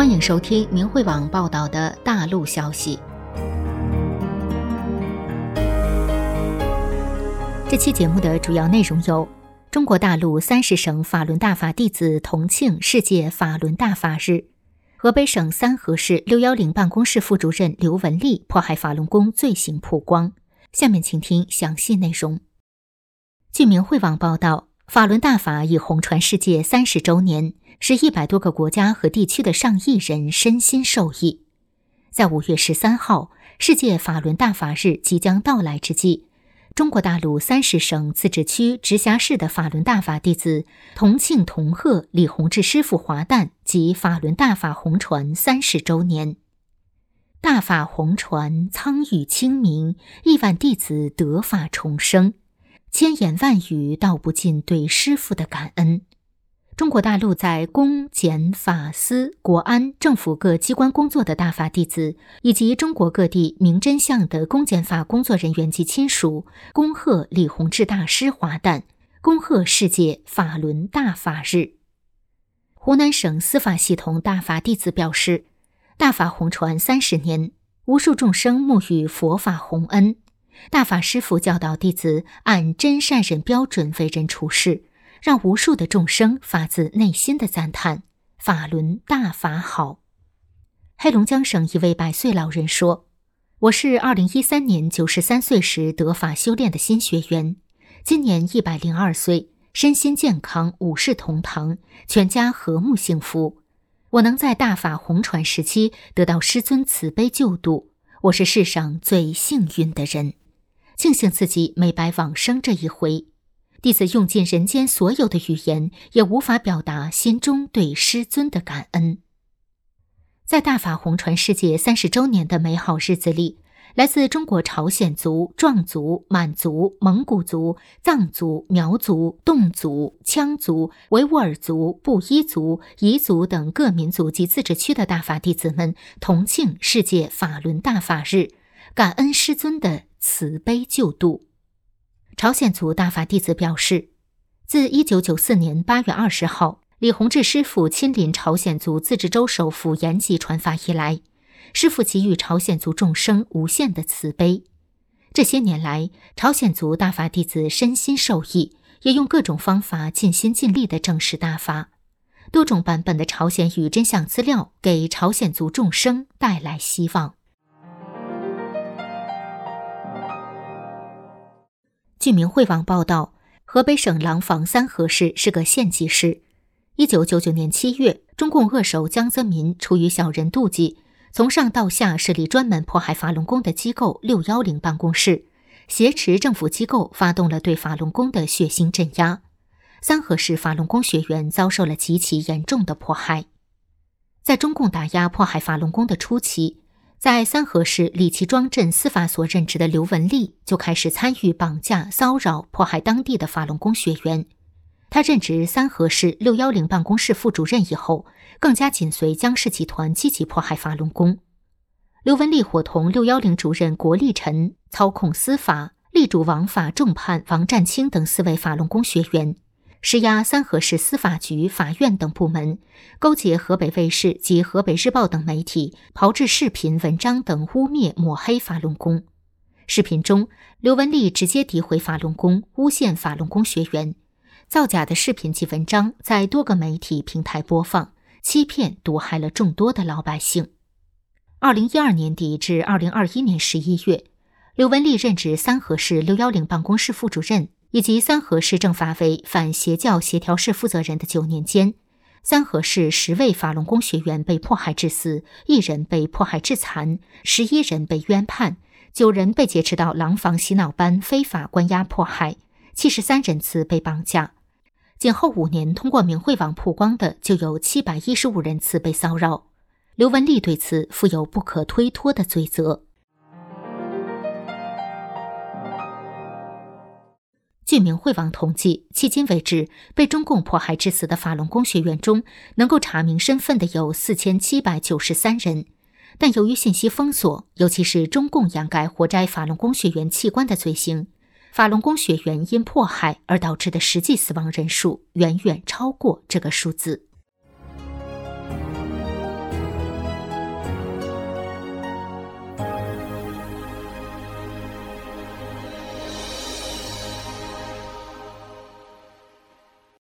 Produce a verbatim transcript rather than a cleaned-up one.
欢迎收听明慧网报道的大陆消息。这期节目的主要内容有：中国大陆三十省法轮大法弟子同庆世界法轮大法日；河北省三河市六一零办公室副主任刘文丽迫害法轮功罪行曝光。下面请听详细内容。据明慧网报道，法轮大法已红传世界三十周年，是一百多个国家和地区的上亿人身心受益。在五月十三号，世界法轮大法日即将到来之际，中国大陆三十省、自治区、直辖市的法轮大法弟子同庆同贺李洪志师傅华诞及法轮大法红传三十周年。大法红传，苍宇清明，亿万弟子得法重生，千言万语道不尽对师父的感恩。中国大陆在公检法司国安政府各机关工作的大法弟子，以及中国各地明真相的公检法工作人员及亲属，恭贺李洪志大师华诞，恭贺世界法轮大法日。湖南省司法系统大法弟子表示，大法红传三十年，无数众生沐浴佛法洪恩，大法师父教导弟子按真善忍标准为人处事，让无数的众生发自内心的赞叹法轮大法好。黑龙江省一位百岁老人说，我是二零一三年九十三岁时得法修炼的新学员，今年一百零二岁，身心健康，五世同堂，全家和睦幸福。我能在大法红传时期得到师尊慈悲救度，我是世上最幸运的人，庆幸自己没白往生这一回。弟子用尽人间所有的语言，也无法表达心中对师尊的感恩。在大法红传世界三十周年的美好日子里，来自中国朝鲜族、壮族、满族、蒙古族、藏族、苗族、侗族、羌族、维吾尔族、布依族、彝族等各民族及自治区的大法弟子们同庆世界法轮大法日，感恩师尊的慈悲救度。朝鲜族大法弟子表示，自一九九四年八月二十号李洪志师父亲临朝鲜族自治州首府延吉传法以来，师父给予朝鲜族众生无限的慈悲。这些年来，朝鲜族大法弟子身心受益，也用各种方法尽心尽力地证实大法。多种版本的朝鲜语真相资料给朝鲜族众生带来希望。据明慧网报道，河北省廊坊三河市是个县级市。一九九九年七月，中共恶手江泽民出于小人妒忌，从上到下设立专门迫害法轮功的机构六一零办公室，挟持政府机构发动了对法轮功的血腥镇压。三河市法轮功学员遭受了极其严重的迫害。在中共打压迫害法轮功的初期，在三河市李其庄镇司法所任职的刘文丽就开始参与绑架、骚扰、迫害当地的法轮功学员。他任职三河市六一零办公室副主任以后，更加紧随江氏集团积极迫害法轮功。刘文丽伙同六一零主任郭立臣操控司法，力主王法重判王占清等四位法轮功学员，施压三河市司法局、法院等部门，勾结河北卫视及河北日报等媒体，炮制视频、文章等污蔑抹黑法轮功。视频中，刘文丽直接诋毁法轮功，诬陷法轮功学员，造假的视频及文章在多个媒体平台播放，欺骗毒害了众多的老百姓。二零一二年底至二零二一年十一月，刘文丽任职三河市六一零办公室副主任以及三河市政法委反邪教协调室负责人的九年间，三河市十位法轮功学员被迫害致死，一人被迫害致残，十一人被冤判，九人被劫持到廊坊洗脑班非法关押迫害，七十三人次被绑架。仅后五年通过明慧网曝光的就有七百一十五人次被骚扰。刘文丽对此负有不可推脱的罪责。据明慧网统计，迄今为止，被中共迫害致死的法轮功学员中，能够查明身份的有四千七百九十三人。但由于信息封锁，尤其是中共掩盖活摘法轮功学员器官的罪行，法轮功学员因迫害而导致的实际死亡人数远远超过这个数字。